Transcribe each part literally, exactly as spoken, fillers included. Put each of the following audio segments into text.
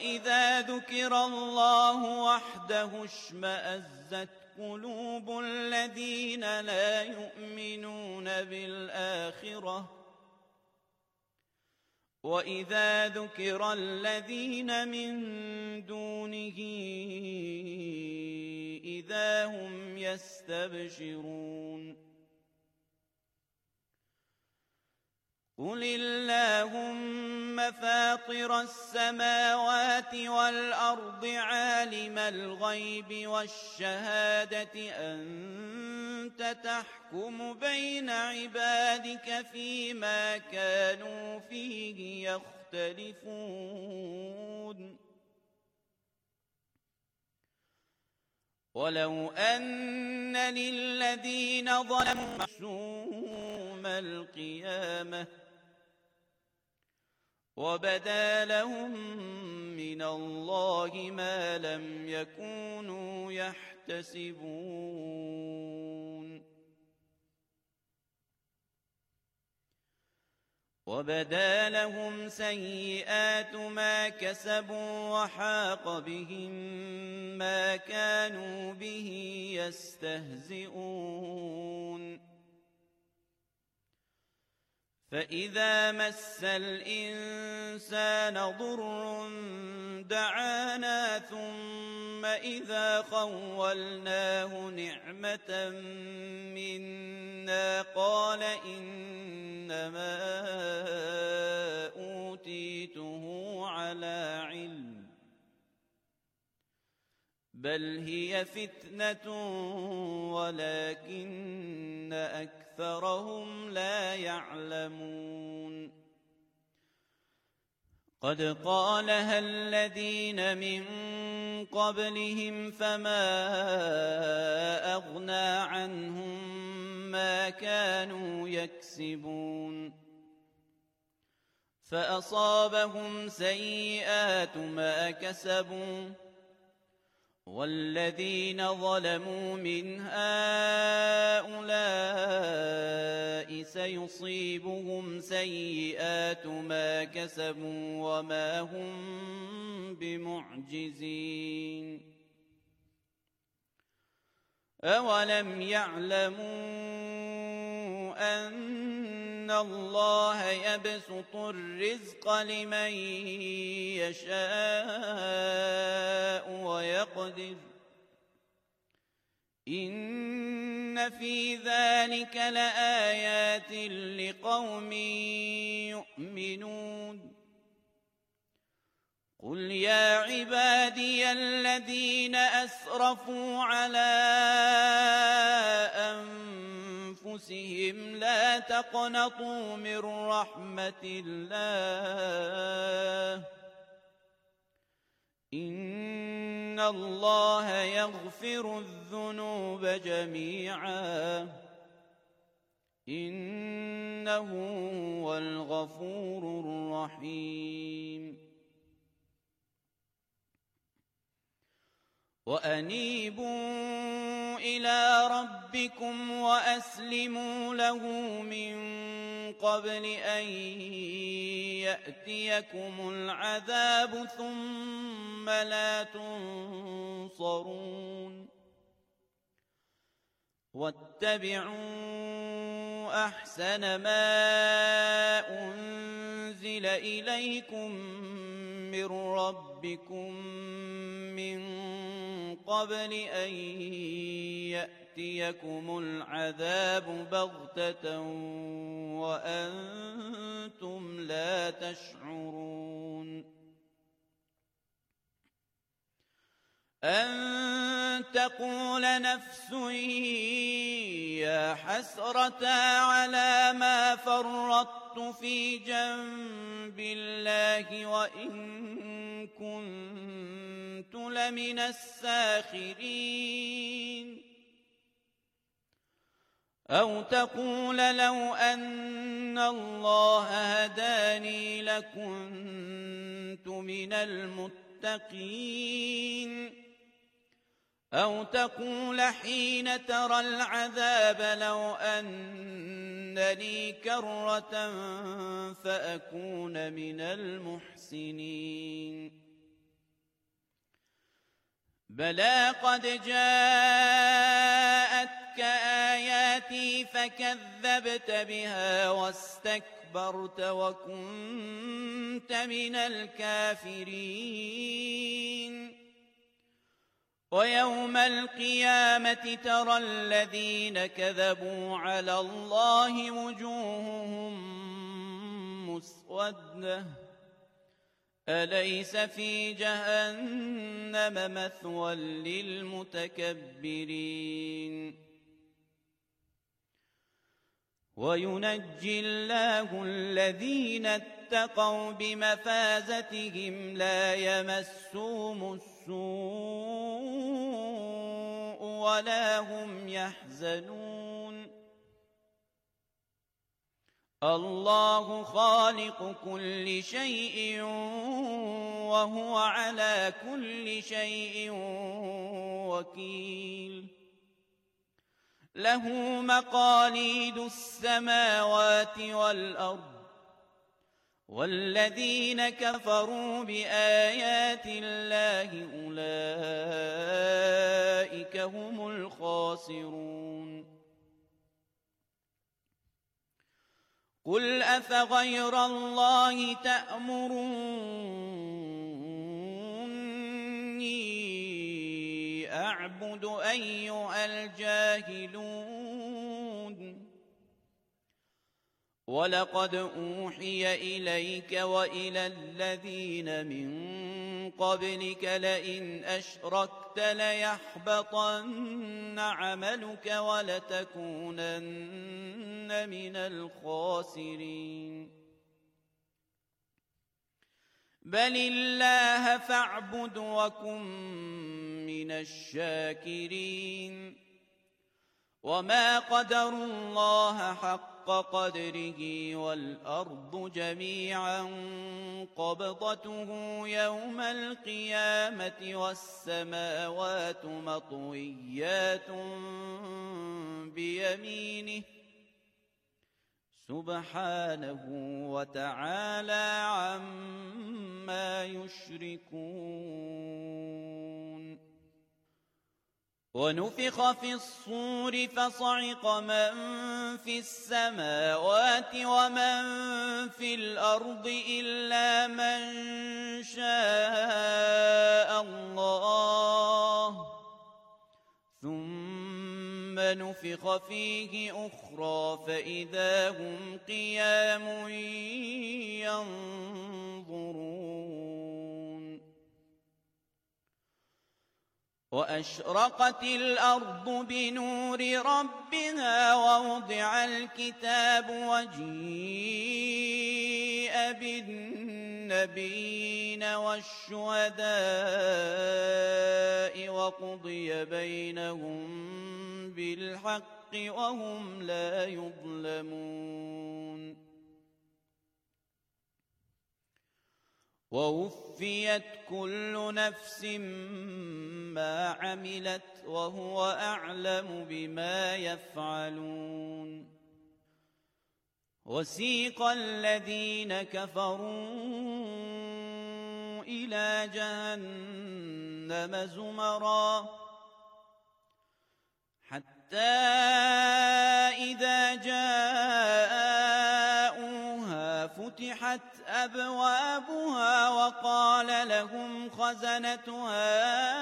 إذا ذكر الله وحده اشمأزت قلوب الذين لا يؤمنون بالآخرة وإذا ذكر الذين من دونه إذا هم يستبشرون قل اللهم فاطر السماوات والأرض عالم الغيب والشهادة أنت تحكم بين عبادك فيما كانوا فيه يختلفون ولو أن للذين ظلموا يوم القيامة وبدا لهم من الله ما لم يكونوا يحتسبون وبدا لهم سيئات ما كسبوا وحاق بهم ما كانوا به يستهزئون فإذا مس الإنسان ضر دعانا ثم إذا خولناه نعمة منا قال إنما أوتيته على علم بل هي فتنة ولكن أكثرهم لا يعلمون قد قالها الذين من قبلهم فما أغنى عنهم ما كانوا يكسبون فأصابهم سيئات ما كسبوا والذين ظلموا من هؤلاء سيصيبهم سيئات ما كسبوا وما هم بمعجزين أولم يعلموا أن الله يبسط الرزق لمن يشاء ويقدر إن في ذلك لآيات لقوم يؤمنون قل يا عبادي الذين أسرفوا على أنفسهم لا تقنطوا من رحمة الله إن الله يغفر الذنوب جميعا إنه هو الغفور الرحيم وأنيبوا إلى ربكم وأسلموا له من قبل أن يأتيكم العذاب ثم لا تنصرون واتبعوا أحسن ما أنزل إليكم من ربكم من قبل أن يأتيكم العذاب بغتة وأنتم لا تشعرون أن تقول نفس يا حسرة على ما فرطت في جنب الله وإن كنت لمن الساخرين أو تقول لو أن الله هداني لكنت من المتقين أو تقول حين ترى العذاب لو أن لي كرة فأكون من المحسنين بلى قد جاءتك آياتي فكذبت بها واستكبرت وكنت من الكافرين ويوم القيامة ترى الذين كذبوا على الله وجوههم مسودة أليس في جهنم مثوى للمتكبرين وينجي الله الذين اتقوا بمفازتهم لا يمسهم السوء ولا هم يحزنون الله خالق كل شيء وهو على كل شيء وكيل له مقاليد السماوات والأرض والذين كفروا بآيات الله أولئك هم الخاسرون قل أفغير الله تأمروني أعبد أيها الجاهلون ولقد أوحي إليك وإلى الذين من قبلك لئن أشركت ليحبطن عملك ولتكونن من الخاسرين بل الله فاعبد وكن من الشاكرين وما قدروا الله حق قدره والأرض جميعا قبضته يوم القيامة والسماوات مطويات بيمينه سبحانه وتعالى عما يشركون ونفخ في الصور فصعق من في السماوات ومن في الأرض إلا من شاء الله ثم نفخ فيه أخرى فإذا هم قيام ينظرون وأشرقت الأرض بنور ربها ووضع الكتاب وجيء بالنبيين والشهداء وقضي بينهم بالحق وهم لا يظلمون ووفيت كل نفس ما عملت وهو أعلم بما يفعلون وسيق الذين كفروا إلى جهنم زمرا حتى إذا جاءوها فتحت أبوابها وقال لهم خزنتها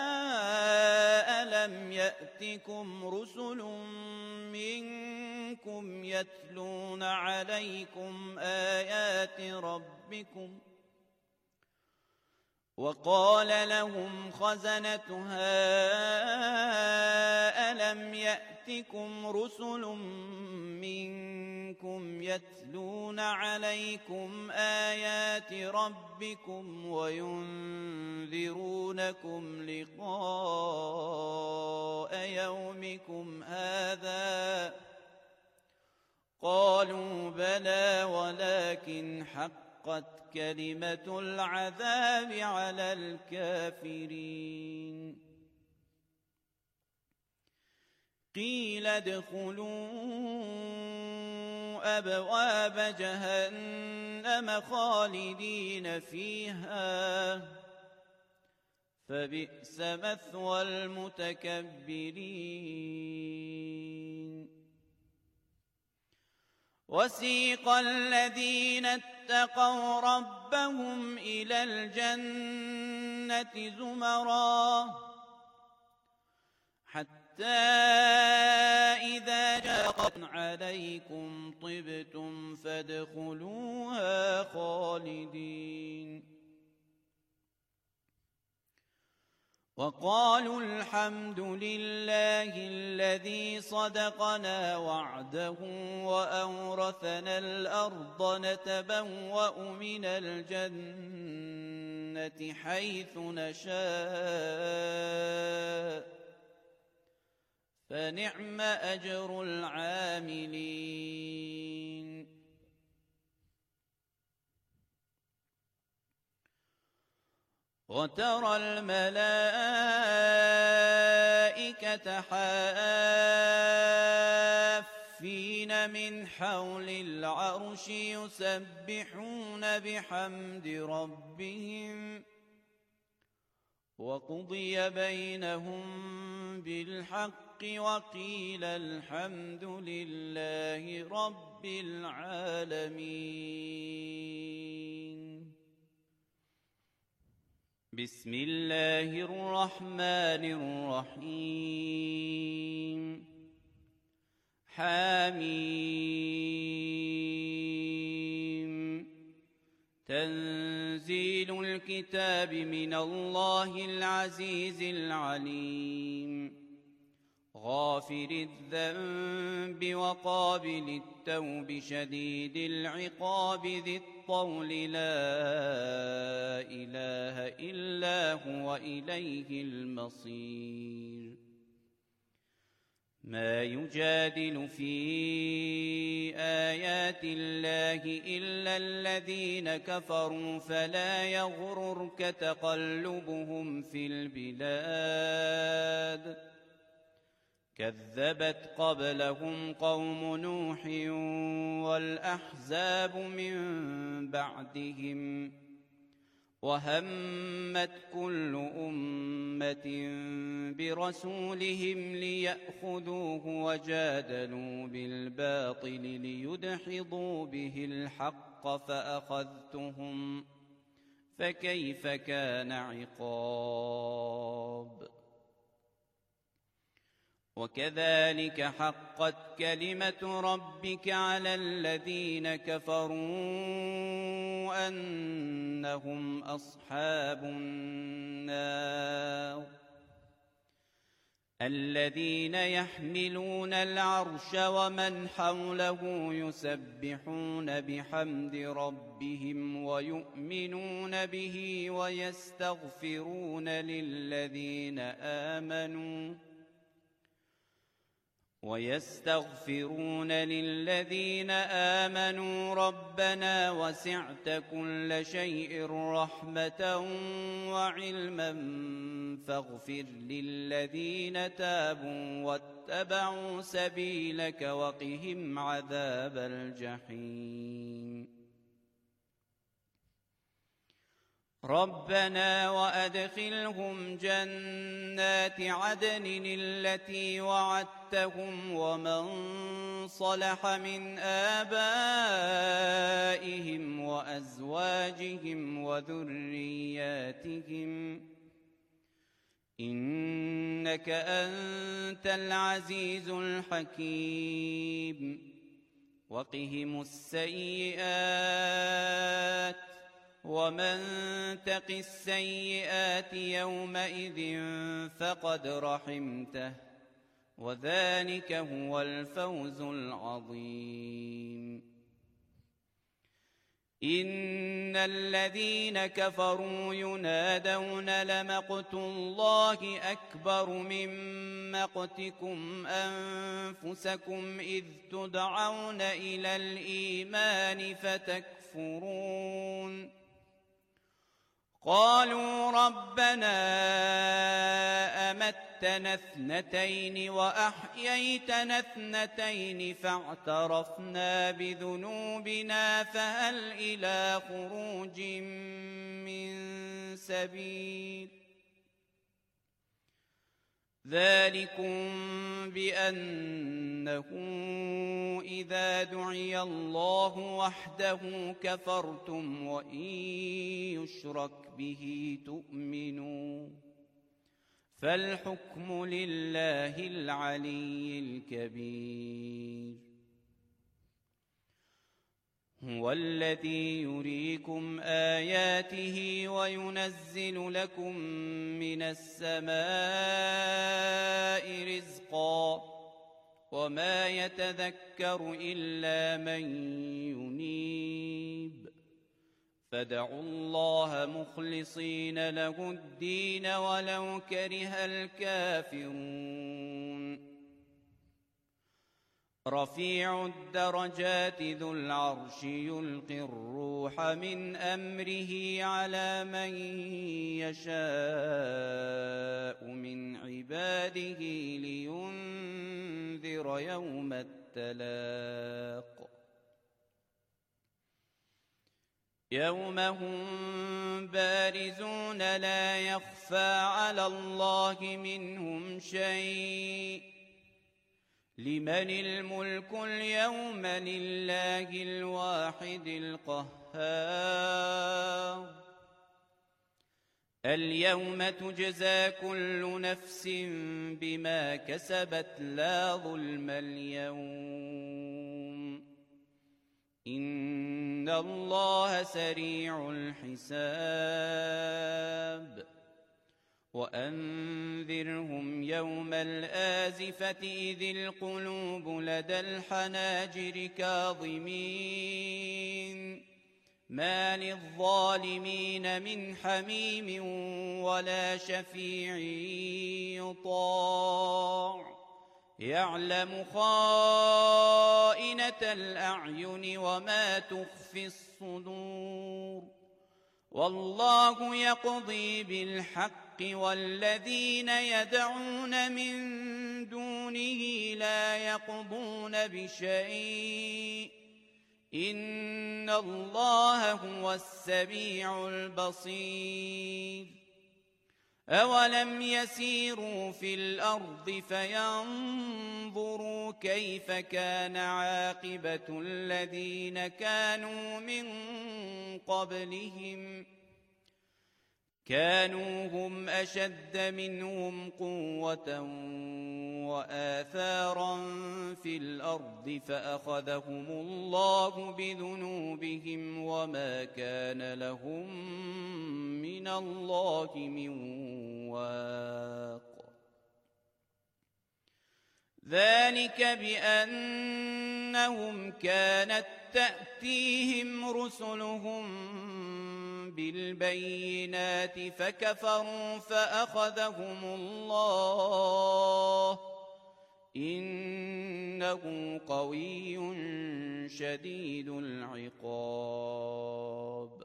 ألم يأتكم رسل منكم يتلون عليكم آيات ربكم وقال لهم خزنتها ألم يأتكم رسل منكم يتلون عليكم آيات ربكم وينذرونكم لقاء يومكم هذا قالوا بلى ولكن حقت كلمة العذاب على الكافرين قيل ادخلوا أبواب جهنم خالدين فيها فبئس مثوى المتكبرين. وسيق الذين اتقوا ربهم إلى الجنة زمرا حتى إذا جاءت عليكم طبتم فادخلوها خالدين. وقالوا الحمد لله الذي صدقنا وعده وأورثنا الأرض نتبوأ من الجنة حيث نشاء فنعم أجر العاملين. وترى الملائكة حافين من حول العرش يسبحون بحمد ربهم وقضي بينهم بالحق وقيل الحمد لله رب العالمين. بسم الله الرحمن الرحيم. حميم. تنزيل الكتاب من الله العزيز العليم. غافر الذنب وقابل التوب شديد العقاب ذي الطول لا إله إلا هو إليه المصير. ما يجادل في آيات الله إلا الذين كفروا فلا يغررك تقلبهم في البلاد. كذبت قبلهم قوم نوح والأحزاب من بعدهم وهمت كل أمة برسولهم ليأخذوه وجادلوا بالباطل ليدحضوا به الحق فأخذتهم فكيف كان عقاب. وكذلك حقت كلمة ربك على الذين كفروا أنهم أصحاب النار. الذين يحملون العرش ومن حوله يسبحون بحمد ربهم ويؤمنون به ويستغفرون للذين آمنوا ويستغفرون للذين آمنوا ربنا وسعت كل شيء رحمة وعلما فاغفر للذين تابوا واتبعوا سبيلك وقهم عذاب الجحيم. ربنا وأدخلهم جنات عدن التي وعدتهم ومن صلح من آبائهم وأزواجهم وذرياتهم إنك أنت العزيز الحكيم. وقهم السيئات ومن تق السيئات يومئذ فقد رحمته وذلك هو الفوز العظيم. إن الذين كفروا ينادون لمقت الله أكبر من مقتكم أنفسكم إذ تدعون إلى الإيمان فتكفرون. قالوا ربنا أمتنا اثنتين وأحييتنا اثنتين فاعترفنا بذنوبنا فهل إلى خروج من سبيل ذلكم بأنه إذا دعي الله وحده كفرتم وإن يشرك به تؤمنوا فالحكم لله العلي الكبير هو الذي يريكم آياته وينزل لكم من السماء رزقا وما يتذكر إلا من ينيب فادعوا الله مخلصين له الدين ولو كره الكافرون رفيع الدرجات ذو العرش يلقي الروح من أمره على من يشاء من عباده لينذر يوم التلاق يوم هم بارزون لا يخفى على الله منهم شيء لمن الملك اليوم لله الواحد القهار اليوم تجزى كل نفس بما كسبت لا ظلم اليوم إن الله سريع الحساب وأنذرهم يوم الآزفة إذ القلوب لدى الحناجر كاظمين ما للظالمين من حميم ولا شفيع يطاع يعلم خائنة الأعين وما تخفي الصدور والله يقضي بالحق والذين يدعون من دونه لا يقضون بشيء إن الله هو السميع البصير أولم يسيروا في الأرض فينظروا كيف كان عاقبة الذين كانوا من قبلهم كانوا هم أشد منهم قوة وآثارا في الأرض فأخذهم الله بذنوبهم وما كان لهم من الله من واق ذلك بأنهم كانت تأتيهم رسلهم بالبينات فكفروا فأخذهم الله إنه قوي شديد العقاب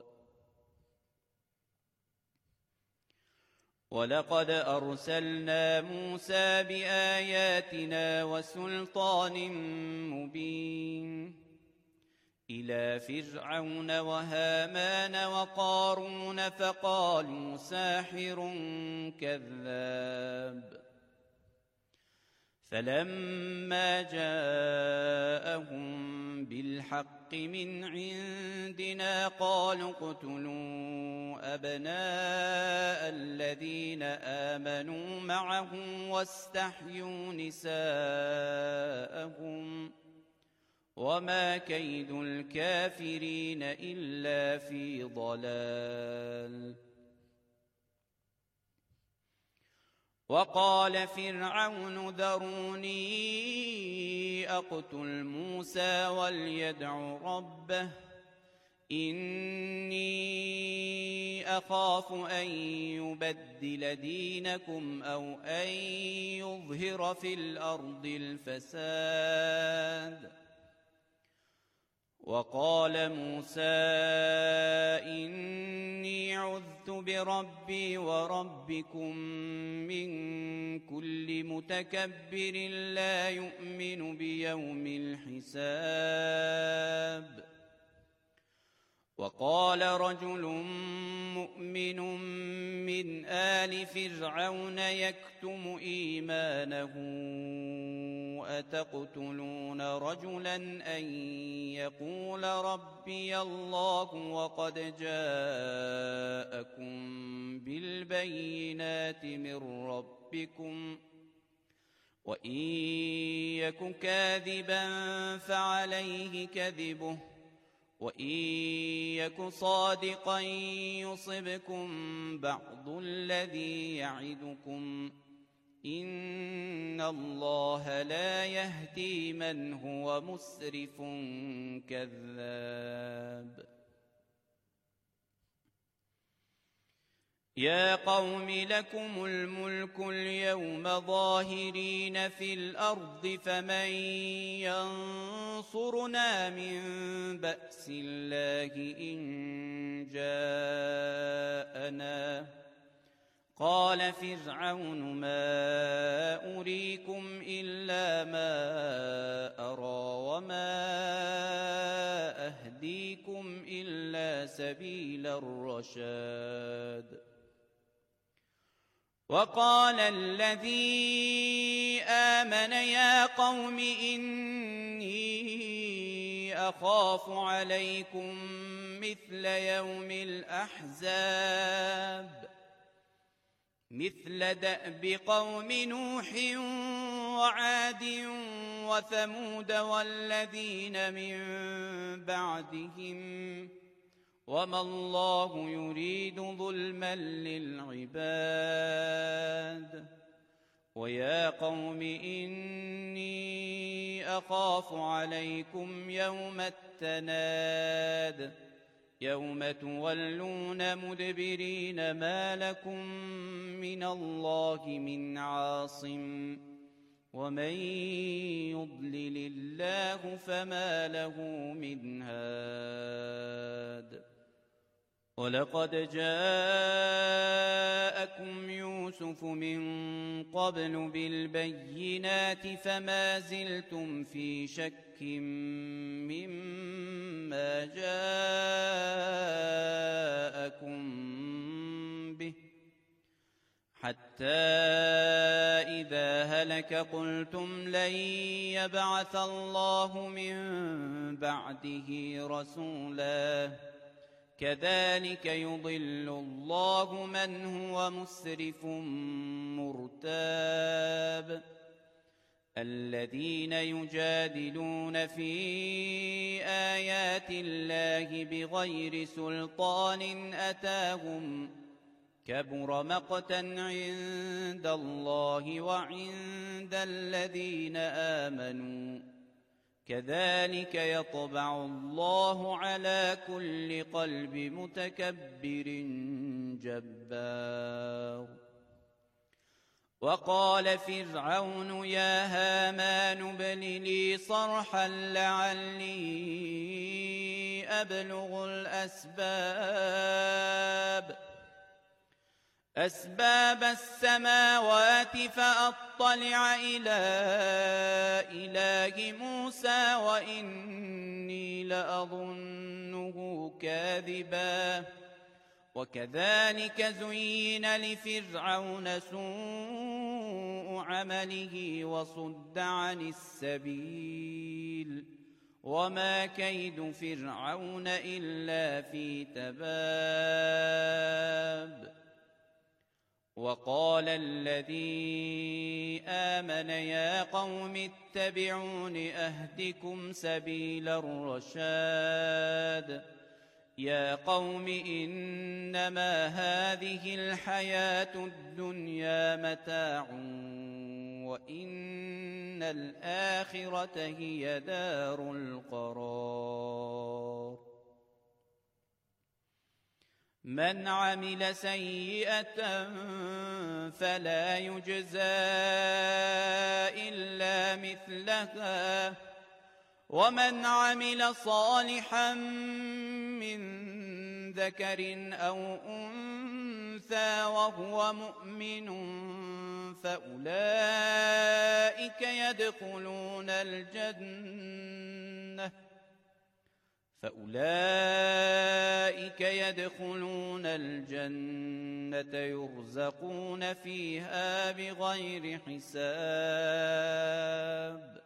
ولقد أرسلنا موسى بآياتنا وسلطان مبين إلى فرعون وهامان وقارون فقالوا ساحر كذاب فلما جاءهم بالحق من عندنا قالوا اقتلوا أبناء الذين آمنوا معه واستحيوا نساءهم وما كيد الكافرين إلا في ضلال وقال فرعون ذروني أقتل موسى وليدع ربه إني أخاف أن يبدل دينكم أو أن يظهر في الأرض الفساد وقال موسى إني عذت بربي وربكم من كل متكبر لا يؤمن بيوم الحساب وقال رجل مؤمن من آل فرعون يكتم إيمانه أتقتلون رجلا أن يقول ربي الله وقد جاءكم بالبينات من ربكم وإن يك كاذبا فعليه كذبه وإن يك صادقا يصبكم بعض الذي يعدكم إن الله لا يهدي من هو مسرف كذاب. يا قوم لكم الملك اليوم ظاهرين في الأرض فمن ينصرنا من بأس الله إن جاءنا قال فرعون ما أريكم إلا ما أرى وما أهديكم إلا سبيل الرشاد. وقال الذي آمن يا قوم إني أخاف عليكم مثل يوم الأحزاب مثل دأب قوم نوح وعاد وثمود والذين من بعدهم وما الله يريد ظلما للعباد. ويا قوم إني أخاف عليكم يوم التناد يوم تولون مدبرين ما لكم من الله من عاصم ومن يضلل الله فما له من هاد. ولقد جاءكم يوسف من قبل بالبينات فما زلتم في شك مما جاءكم به حتى إذا هلك قلتم لن يبعث الله من بعده رسولا كذلك يضل الله من هو مسرف مرتاب. الذين يجادلون في آيات الله بغير سلطان أتاهم كبر مقتا عند الله وعند الذين آمنوا كذلك يطبع الله على كل قلب متكبر جبار. وقال فرعون يا هامان ابن لي صرحا لعلي أبلغ الأسباب أسباب السماوات فأطلع إلى إله موسى وإني لأظنه كاذبا. وكذلك زين لفرعون سوء عمله وصد عن السبيل وما كيد فرعون إلا في تباب. وقال الذي آمن يا قوم اتبعون أهدكم سبيل الرشاد. يا قوم إنما هذه الحياة الدنيا متاع وإن الآخرة هي دار القرار. من عمل سيئة فلا يجزى إلا مثلها ومن عمل صالحا من ذكر أو أنثى وهو مؤمن فأولئك يدخلون الجنة فأولئك يدخلون الجنة يرزقون فيها بغير حساب.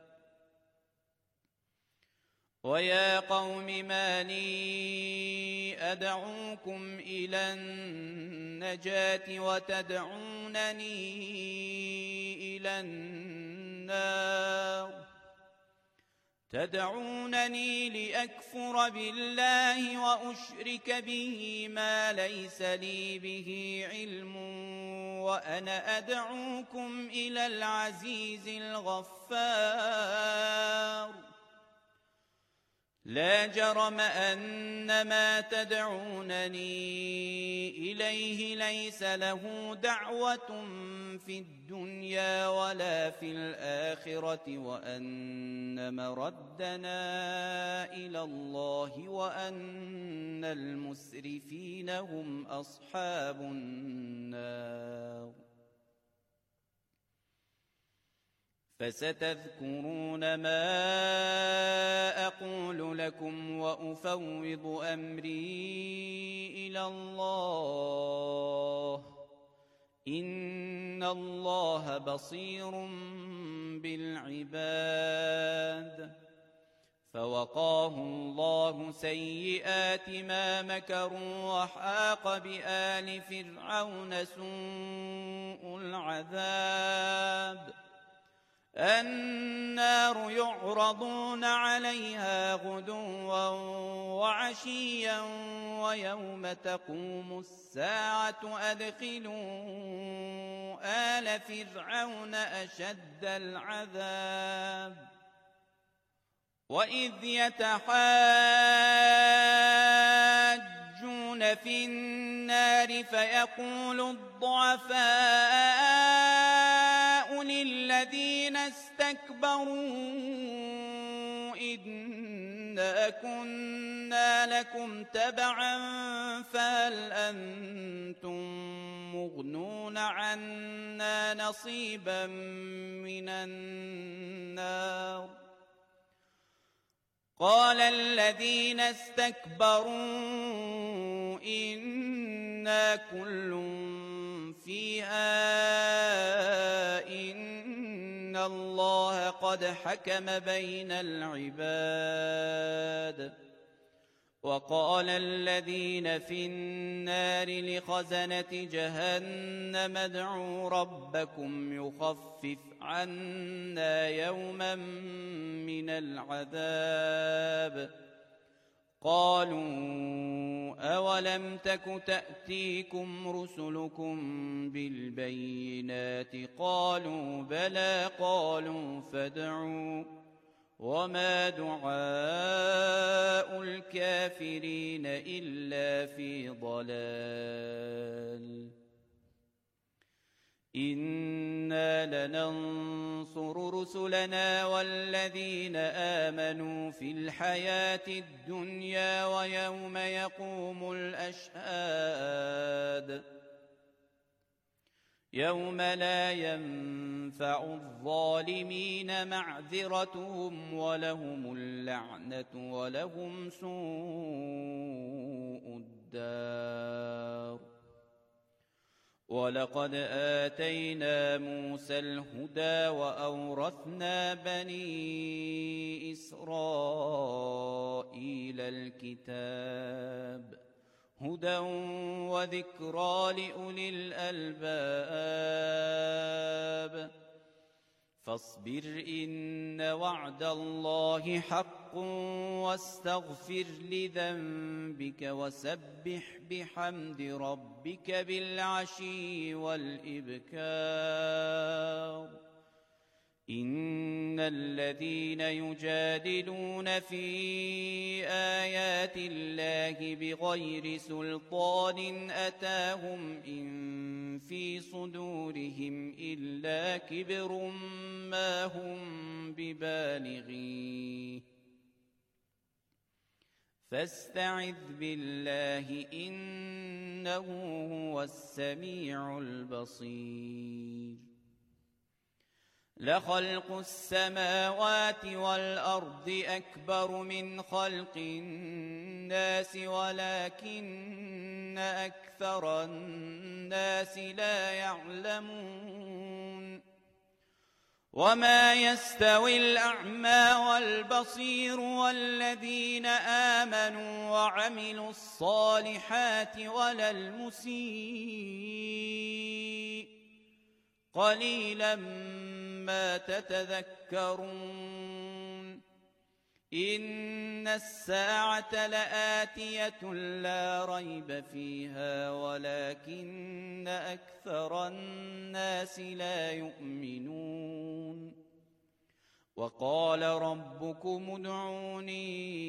ويا قوم ما لي أدعوكم إلى النجاة وتدعونني إلى النار تدعونني لأكفر بالله وأشرك به ما ليس لي به علم وأنا أدعوكم إلى العزيز الغفار. لا جرم أن ما تدعونني إليه ليس له دعوة في الدنيا ولا في الآخرة وأن مردنا إلى الله وأن المسرفين هم أصحاب النار. فستذكرون ما أقول لكم وأفوض أمري إلى الله إن الله بصير بالعباد. فوقاه الله سيئات ما مكروا وحاق بآل فرعون سوء العذاب. النار يعرضون عليها غدوا وعشيا ويوم تقوم الساعة أدخلوا آل فرعون أشد العذاب. وإذ يتحاجون في النار فيقول الضعفاء للذين استكبروا إنا كنا لكم تبعا فهل أنتم مغنون عنا نصيبا من النار. قال الذين استكبروا إنا كل فيها إن الله قد حكم بين العباد. وقال الذين في النار لخزنة جهنم ادعوا ربكم يخفف عنا يوما من العذاب. قالوا أولم تك تأتيكم رسلكم بالبينات قالوا بلى قالوا فادعوا وما دعاء الكافرين إلا في ضلال. إنا لننصر رسلنا والذين آمنوا في الحياة الدنيا ويوم يقوم الأشهاد. يوم لا ينفع الظالمين معذرتهم ولهم اللعنة ولهم سوء الدار. ولقد آتينا موسى الهدى وأورثنا بني إسرائيل الكتاب هدى وذكرى لأولي الألباب. فاصبر إن وعد الله حق واستغفر لذنبك وسبح بحمد ربك بالعشي والإبكار. إن الذين يجادلون في آيات الله بغير سلطان أتاهم إن في صدورهم إلا كبر ما هم ببالغيه فاستعذ بالله إنه هو السميع البصير. لخلق السماوات والأرض أكبر من خلق الناس ولكن أكثر الناس لا يعلمون وما يستوي الأعمى والبصير والذين آمنوا وعملوا الصالحات ولا المسيء قليلا ما تتذكرون إن الساعة لآتية لا ريب فيها ولكن أكثر الناس لا يؤمنون وقال ربكم ادعوني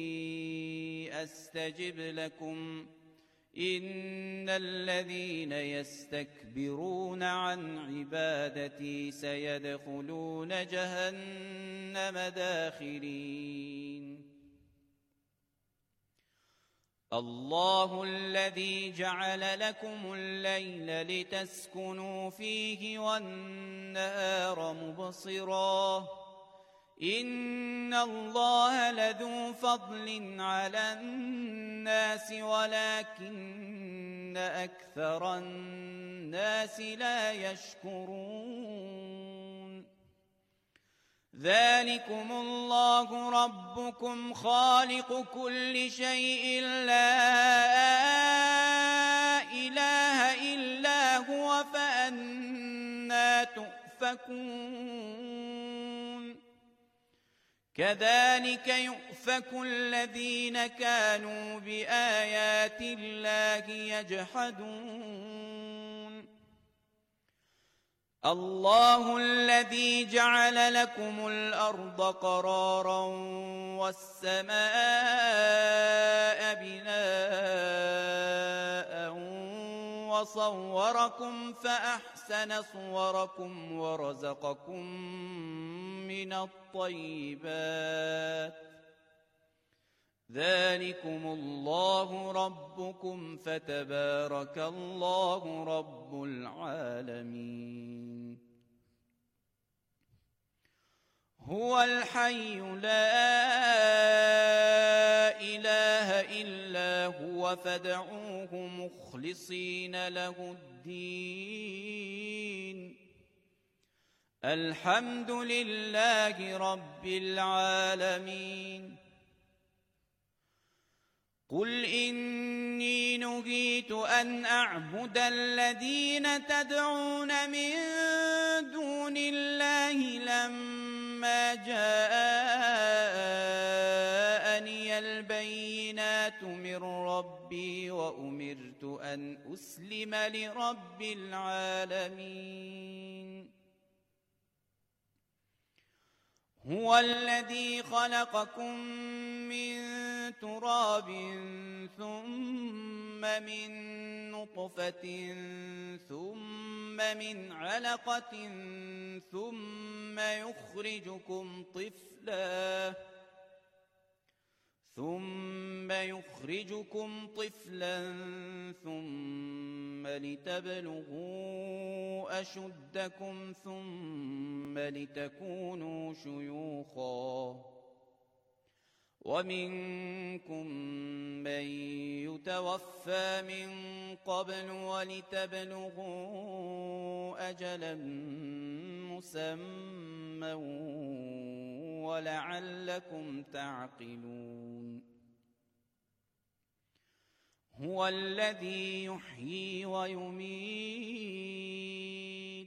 أستجب لكم إن الذين يستكبرون عن عبادتي سيدخلون جهنم داخرين الله الذي جعل لكم الليل لتسكنوا فيه والنهار مبصرا إن الله لذو فضل على الناس ولكن أكثر الناس لا يشكرون ذلكم الله ربكم خالق كل شيء لا إله إلا هو فأنى تؤفكون كذلك يؤفك الذين كانوا بآيات الله يجحدون الله الذي جعل لكم الأرض قرارا والسماء بناء وصوركم فأحسن صوركم ورزقكم من الطيبات ذلكم الله ربكم فتبارك الله رب العالمين هو الحي لا إله إلا هو فادعوه مخلصين له الدين الحمد لله رب العالمين قل إني نهيت أن أعبد الذين تدعون من دون الله لما جاءني البينات من ربي وأمرت أن أسلم لرب العالمين هو الذي خلقكم من تراب ثم من نطفة ثم من علقة ثم يخرجكم طفلا ثم يخرجكم طفلا ثم لتبلغوا أشدكم ثم لتكونوا شيوخا ومنكم من يتوفى من قبل ولتبلغوا أجلا مسمى ولعلكم تعقلون هو الذي يحيي ويميت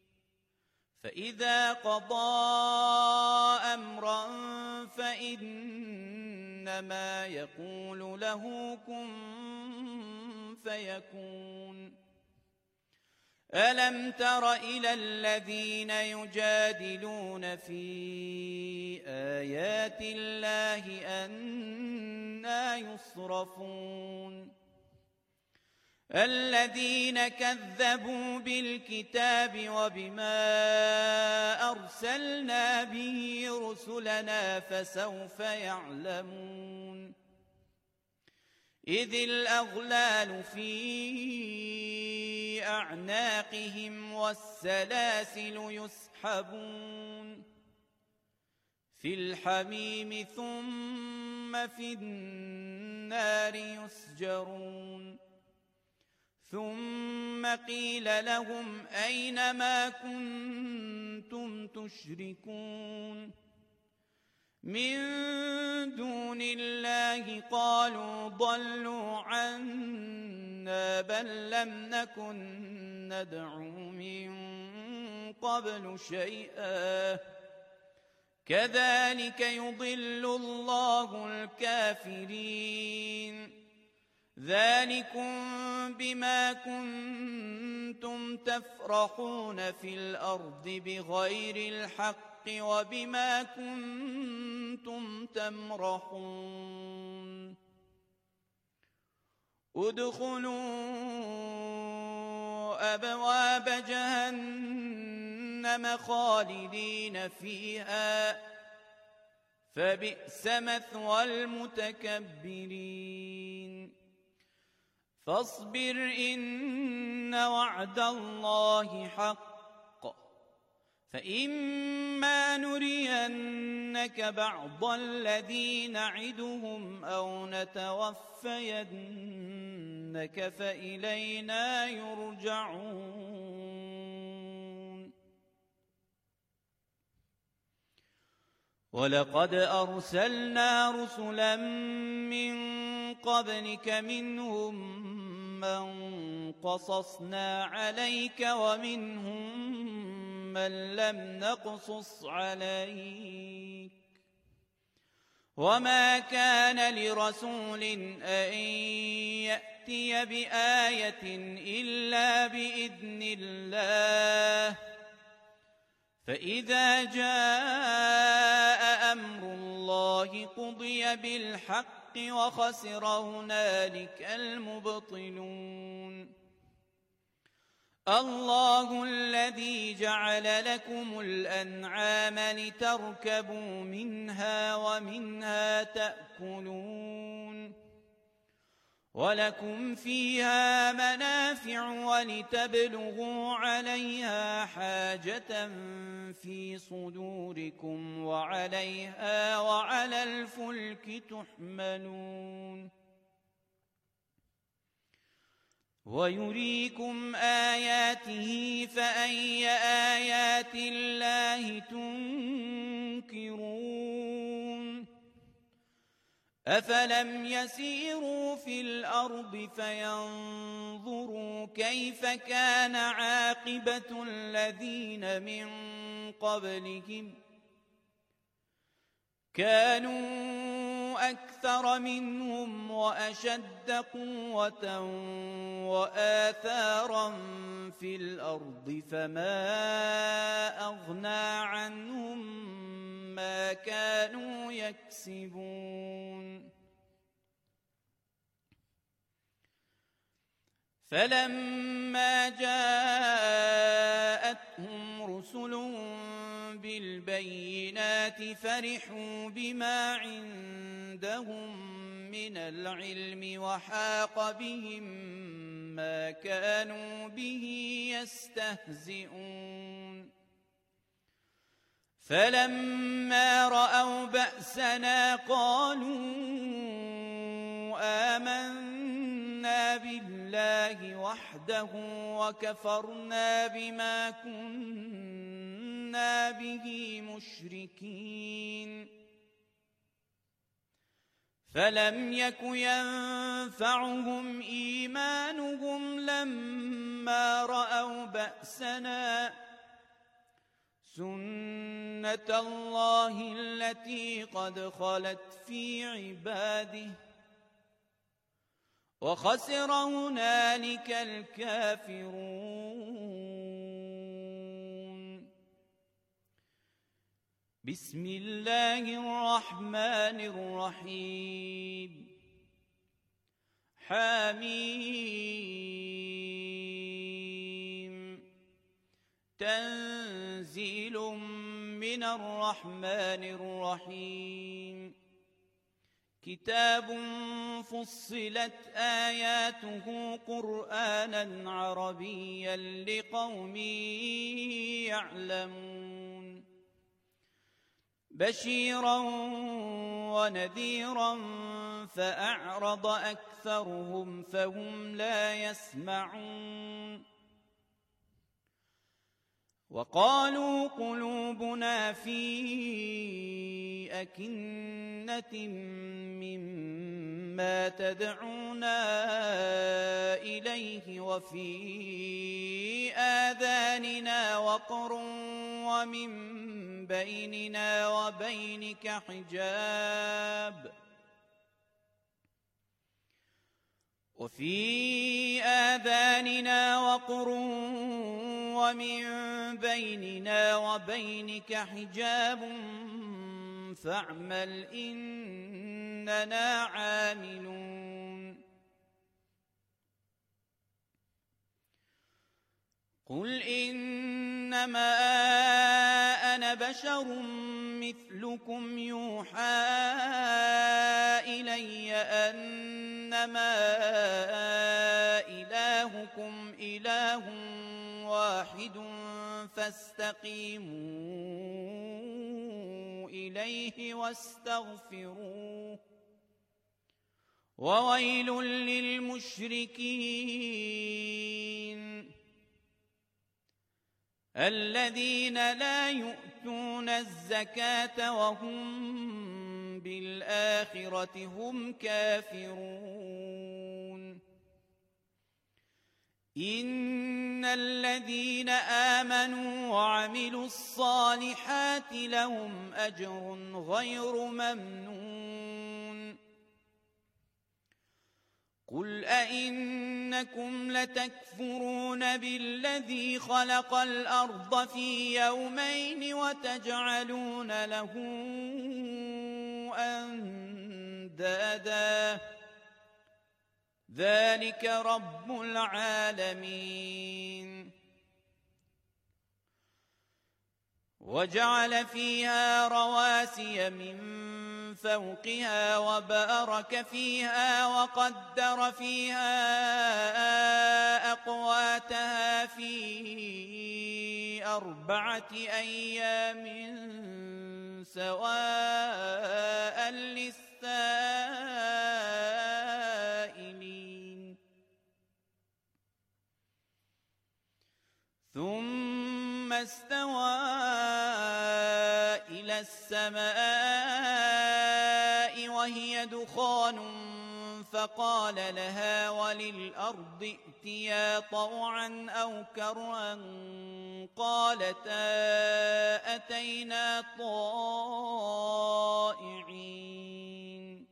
فإذا قضى أمرا فإنما يقول له كن فيكون ألم تر إلى الذين يجادلون في آيات الله أنى يصرفون الذين كذبوا بالكتاب وبما أرسلنا به رسلنا فسوف يعلمون إذ الأغلال في أعناقهم والسلاسل يسحبون في الحميم ثم في النار يسجرون ثم قيل لهم أين ما كنتم تشركون من دون الله قالوا ضلوا عنا بل لم نكن ندعو من قبل شيئا كذلك يضل الله الكافرين ذلكم بما كنتم تفرحون في الأرض بغير الحق وبما كنتم تمرحون ادخلوا أبواب جهنم خالدين فيها فبئس مثوى المتكبرين فاصبر إن وعد الله حق فإما نرينك بعض الذي نعدهم أو نتوفينك فإلينا يرجعون ولقد أرسلنا رسلا من قبلك منهم من قصصنا عليك ومنهم من لم نقصص عليك وما كان لرسول أن يأتي بآية إلا بإذن الله فإذا جاء أمر الله قضي بالحق وخسر هنالك المبطلون الله الذي جعل لكم الأنعام لتركبوا منها ومنها تأكلون ولكم فيها منافع ولتبلغوا عليها حاجة في صدوركم وعليها وعلى الفلك تحملون ويريكم آياته فأي آيات الله تنكرون أفلم يسيروا في الأرض فينظروا كيف كان عاقبة الذين من قبلهم كانوا أكثر منهم وأشد قوة وآثارا في الأرض فما أغنى عنهم ما كانوا يكسبون فلما جاءتهم رسلهم بالبينات فرحوا بما عندهم من العلم وحاق بهم ما كانوا به يستهزئون فلما رأوا بأسنا قالوا آمنا بالله وحده وكفرنا بما كنا به مشركين فلم يك ينفعهم إيمانهم لما رأوا بأسنا سنة الله التي قد خلت في عباده وخسر هنالك الكافرون بسم الله الرحمن الرحيم حميم تنزيل من الرحمن الرحيم كتاب فصلت آياته قرآنا عربيا لقوم يعلمون بشيرا ونذيرا فأعرض أكثرهم فهم لا يسمعون وقالوا قلوبنا في أكنة مما تدعونا إليه وفي آذاننا وقر ومن بيننا وبينك حجاب وفي آذاننا وقر ومن بيننا وبينك حجاب فاعمل إننا عاملون قل إنما أنا بشر مثلكم يوحى إلي أنما إلهكم إله واحد فاستقيموا إليه واستغفروه وويل للمشركين الذين لا يؤتون الزكاة وهم بالآخرة هم كافرون إن الذين آمنوا وعملوا الصالحات لهم أجر غير ممنون قل أئنكم لتكفرون بالذي خلق الأرض في يومين وتجعلون له أندادا ذلك رب العالمين وجعل فيها رواسي من فوقها وبارك فيها وقدر فيها أقواتها في أربعة أيام سواء للسائلين ثم استوى إلى السماء وهي دخان فقال لها وللأرض ائتيا طوعا أو كرها قالتا أتينا طائعين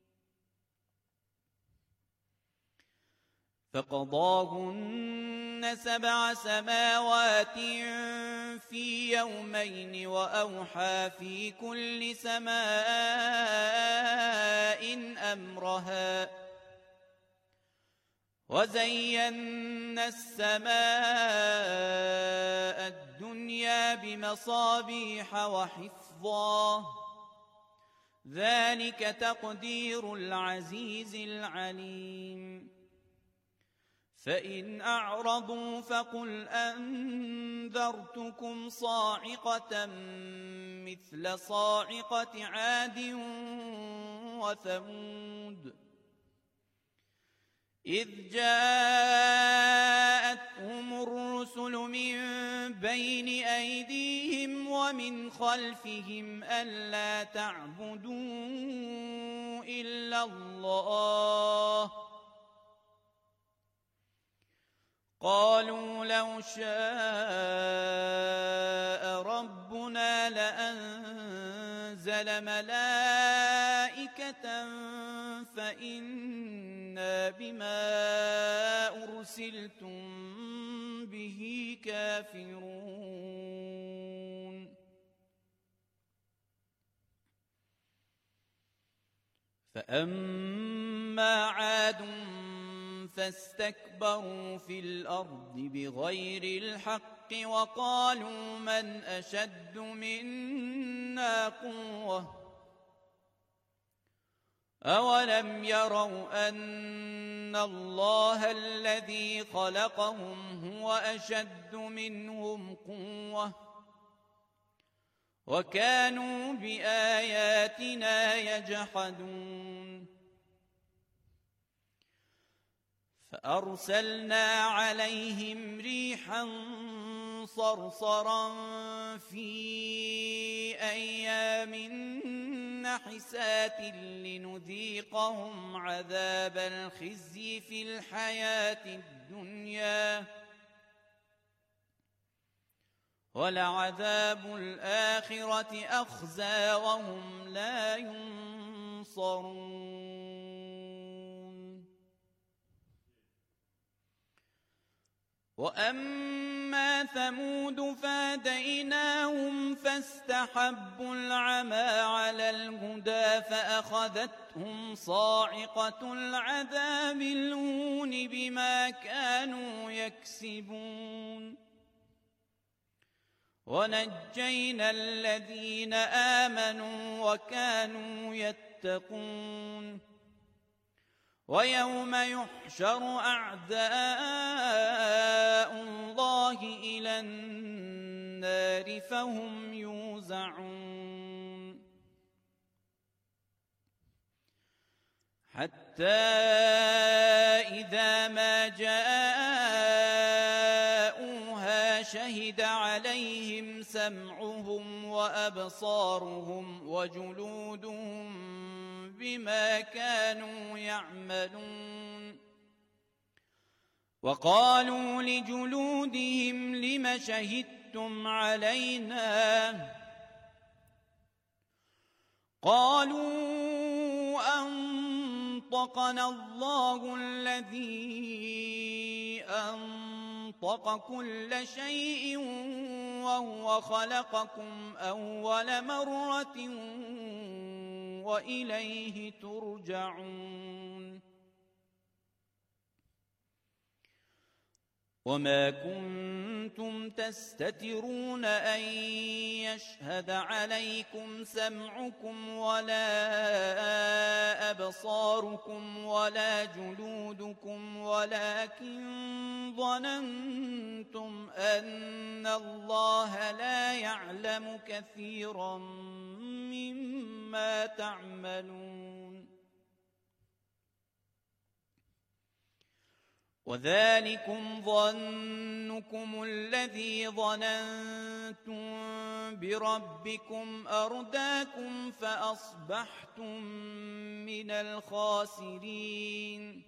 فقضاهن سبع سماوات في يومين وأوحى في كل سماء أمرها وزينا السماء الدنيا بمصابيح وحفظا ذلك تقدير العزيز العليم فإن أعرضوا فقل أنذرتكم صاعقة مثل صاعقة عاد وثمود إذ جاءتهم الرسل من بين أيديهم ومن خلفهم ألا تعبدوا إلا الله قالوا لو شاء ربنا لأنزل ملائكة فإنا بما أرسلتم به كافرون فأما عاد فاستكبروا في الأرض بغير الحق وقالوا من أشد منا قوة أولم يروا أن الله الذي خلقهم هو أشد منهم قوة وكانوا بآياتنا يجحدون فأرسلنا عليهم ريحا صرصرا في أيام نحسات لنذيقهم عذاب الخزي في الحياة الدنيا ولعذاب الآخرة أخزى وهم لا ينصرون وأما ثمود فهديناهم فاستحبوا العمى على الهدى فأخذتهم صاعقة العذاب الهون بما كانوا يكسبون ونجينا الذين آمنوا وكانوا يتقون ويوم يحشر أعداء الله إلى النار فهم يوزعون حتى إذا ما جاءوها شهد عليهم سمعهم وأبصارهم وجلودهم بما كانوا يعملون وقالوا لجلودهم لم شهدتم علينا قالوا أنطقنا الله الذي أنطق كل شيء وهو خلقكم أول مرة وإليه ترجعون وما كنتم تستترون أن يشهد عليكم سمعكم ولا أبصاركم ولا جلودكم ولكن ظننتم أن الله لا يعلم كثيرا مما تعملون وذلكم ظنكم الذي ظننتم بربكم أرداكم فأصبحتم من الخاسرين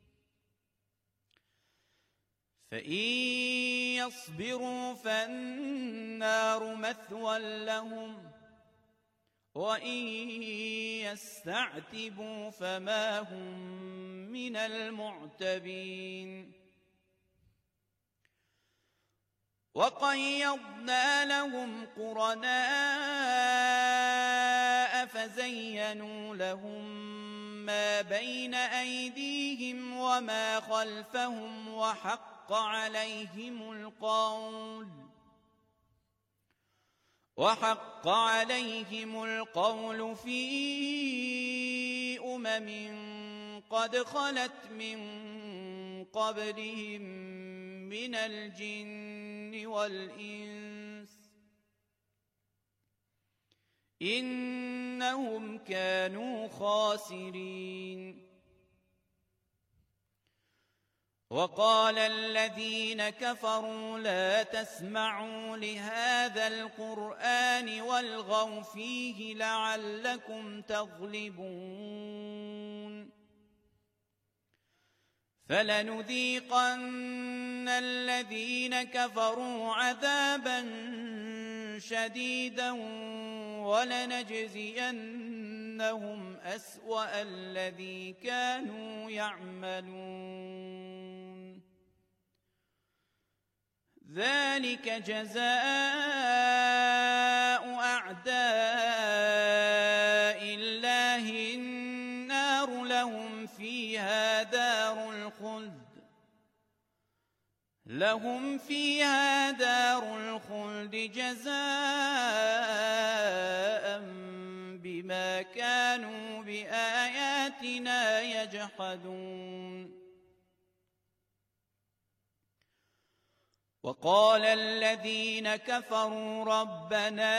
فإن يصبروا فالنار مثوى لهم وإن يستعتبوا فما هم من المعتبين وقيضنا لهم قرناء فزينوا لهم ما بين أيديهم وما خلفهم وحق عليهم القول وحق عليهم القول في أمم قد خلت من قبلهم من الجن والإنس إنهم كانوا خاسرين وقال الذين كفروا لا تسمعوا لهذا القرآن والغوا فيه لعلكم تغلبون فلنذيقن الذين كفروا عذابا شديدا ولنجزينهم أسوأ الذي كانوا يعملون ذلك جزاء أعداء الله النار لهم فيها دار الخلد لهم فيها دار الخلد جزاء بما بما كانوا بآياتنا يجحدون. وقال الذين كفروا ربنا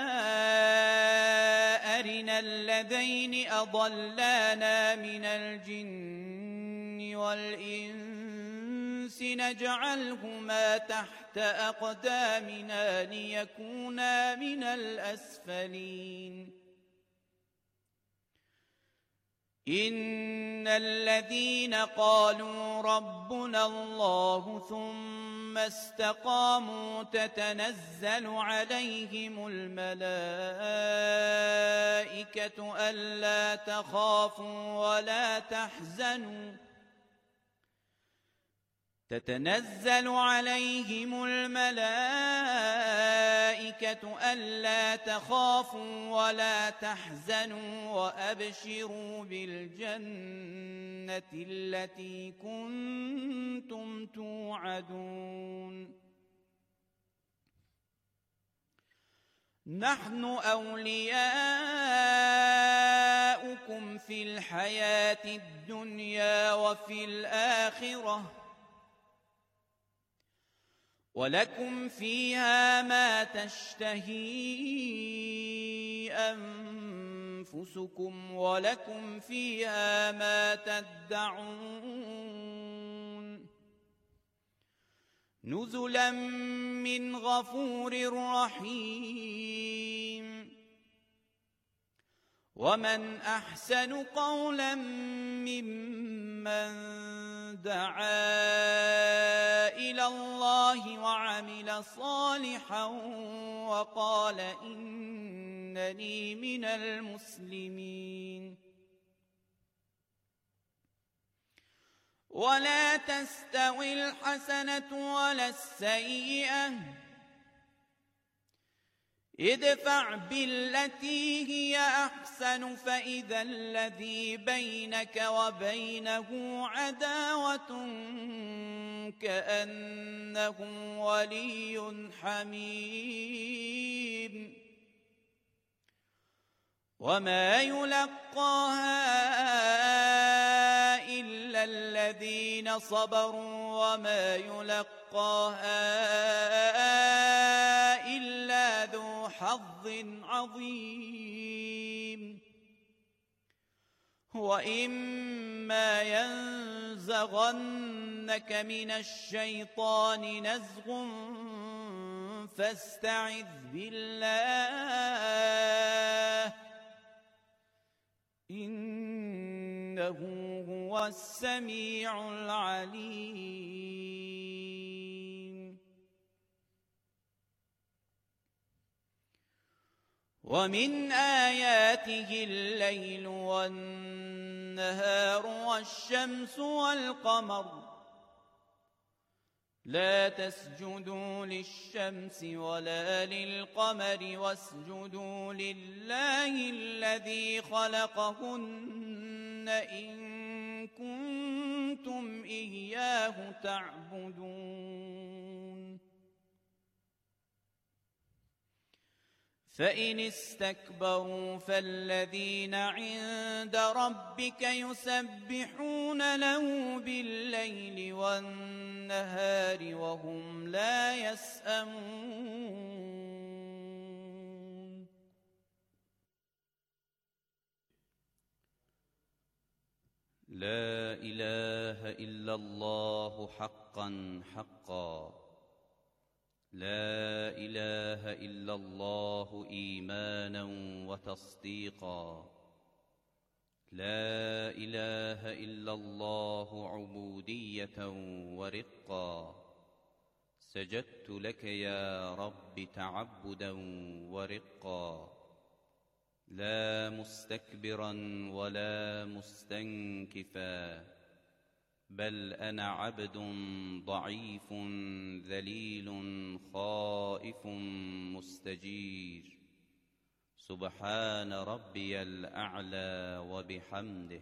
أرنا الذين أضلانا من الجن والإنس نجعلهما تحت أقدامنا ليكونا من الأسفلين. إن الذين قالوا ربنا الله ثم استقاموا تتنزل عليهم الملائكة ألا تخافوا ولا تحزنوا تتنزل عليهم الملائكة ألا تخافوا ولا تحزنوا وأبشروا بالجنة التي كنتم توعدون. نحن أولياؤكم في الحياة الدنيا وفي الآخرة ولكم فيها ما تشتهي أنفسكم ولكم فيها ما تدعون نزلا من غفور رحيم. ومن أحسن قولا ممن دعا إلى الله وعمل صالحا وقال إنني من المسلمين. ولا تستوي الحسنة ولا السيئة ادفع بالتي هي أحسن فإذا الذي بينك وبينه عداوة كأنه ولي حميم. وما يلقاها إلا الذين صبروا وما يلقاها إلا ذو حظ عظيم. وإما ينزغنك من الشيطان نزغ فاستعذ بالله إنه هو السميع العليم. ومن آياته الليل والنهار والشمس والقمر لا تسجدوا للشمس ولا للقمر واسجدوا لله الذي خلقهن إن كنتم إياه تعبدون. فإن استكبروا فالذين عند ربك يسبحون له بالليل والنهار وهم لا يسأمون. لا إله إلا الله حقا حقا لا إله إلا الله إيمانا وتصديقا لا إله إلا الله عبودية ورقا سجدت لك يا رب تعبدا ورقا لا مستكبرا ولا مستنكفا بل أنا عبد ضعيف ذليل خائف مستجير سبحان ربي الأعلى وبحمده.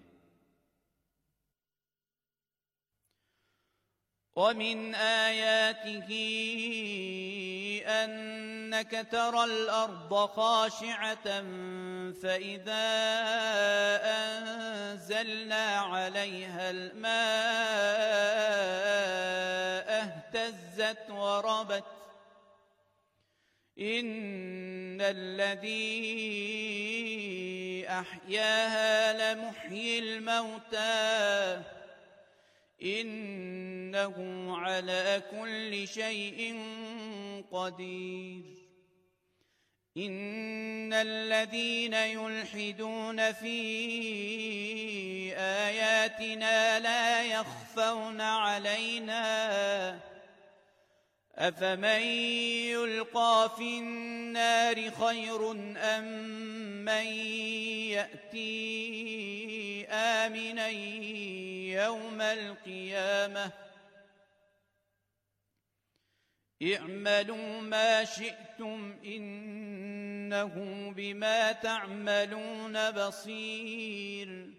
ومن آياته أنك ترى الأرض خاشعة فإذا أنزلنا عليها الماء اهتزت وربت إن الذي أحياها لمحيي الموتى إنه على كل شيء قدير إن الذين يلحدون في آياتنا لا يخفون علينا أفمن يلقى في النار خير أم من يأتي آمنا يوم القيامة اعملوا ما شئتم إنه بما تعملون بصير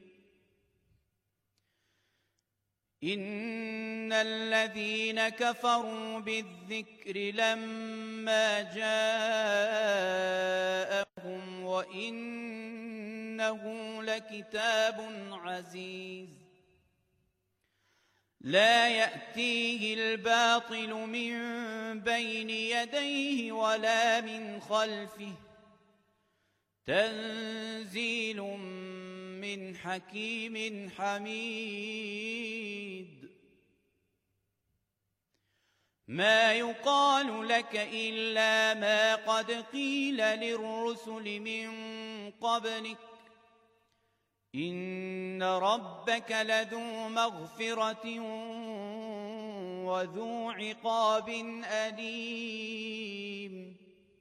إن الذين كفروا بالذكر لما جاءهم وإنه لكتاب عزيز لا يأتيه الباطل من بين يديه ولا من خلفه تنزيل من حكيم حميد ما يقال لك إلا ما قد قيل للرسل من قبلك إن ربك لذو مغفرة وذو عقاب أليم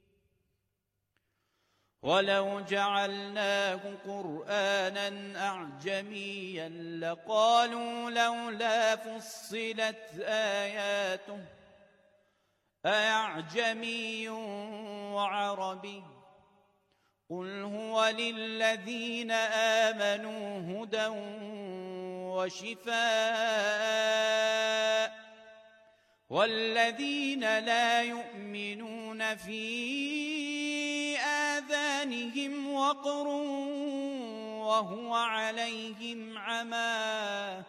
ولو جعلناه قرآنا أعجميا لقالوا لولا فصلت آياته أعجمي وعربي قل هو للذين آمنوا هدى وشفاء والذين لا يؤمنون في آذانهم وقر وهو عليهم عمى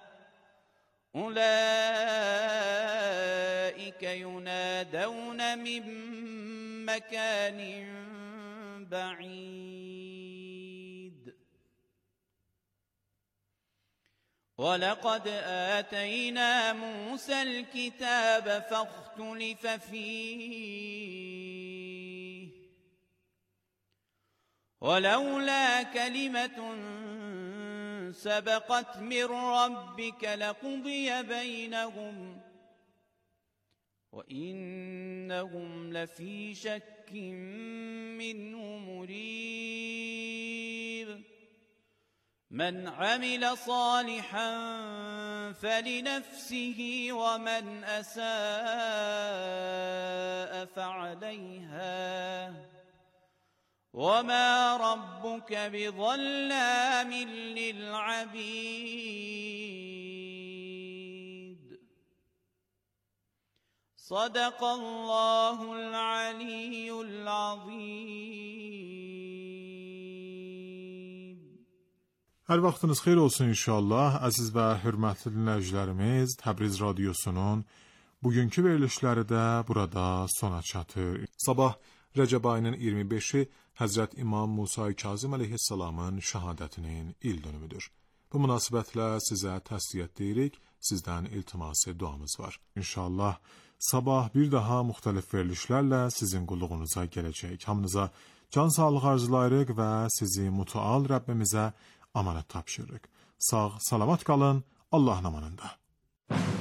أولئك ينادون من مكان بعيد ولقد آتينا موسى الكتاب فاختلف فيه ولولا كلمة سبقت من ربك لقضي بينهم وإنهم لفي شك منه مريب من عمل صالحا فلنفسه ومن أساء فعليها وما ربك بظلام للعبيد صدق الله العلي العظيم. Hər vaxtınız xeyir olsun inşallah. Əziz və hörmətli dinləyicilərimiz, Təbriz radiosunun bugünkü verilişləri də burada sona çatır. Sabah Rəcəb ayının iyirmi beşi Həzrət İmam Musa Kazım əleyhissalamın şəhadətinin il dönümüdür. Bu münasibətlə sizə təsliyyət deyirik, sizdən iltiması duamız var. İnşallah sabah bir daha müxtəlif verilişlərlə sizin qulluğunuza gələcək. Hamınıza can sağlıq arzulayırıq və sizi mütəal Rəbbimizə amanət tapşırırıq. Sağ, salamat qalın, Allahın amanında.